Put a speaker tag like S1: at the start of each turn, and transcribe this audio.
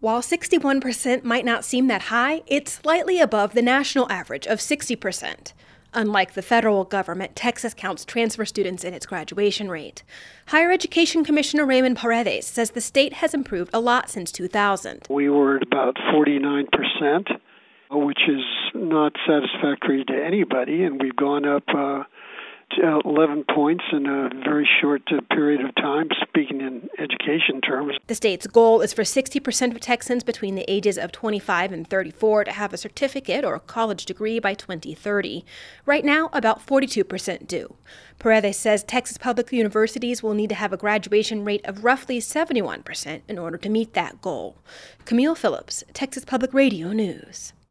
S1: While 61% might not seem that high, it's slightly above the national average of 60%. Unlike the federal government, Texas counts transfer students in its graduation rate. Higher Education Commissioner Raymond Paredes says the state has improved a lot since 2000.
S2: We were at about 49%, which is not satisfactory to anybody, and we've gone up 11 points in a very short period of time, speaking in education terms.
S1: The state's goal is for 60% of Texans between the ages of 25 and 34 to have a certificate or a college degree by 2030. Right now, about 42% do. Paredes says Texas public universities will need to have a graduation rate of roughly 71% in order to meet that goal. Camille Phillips, Texas Public Radio News.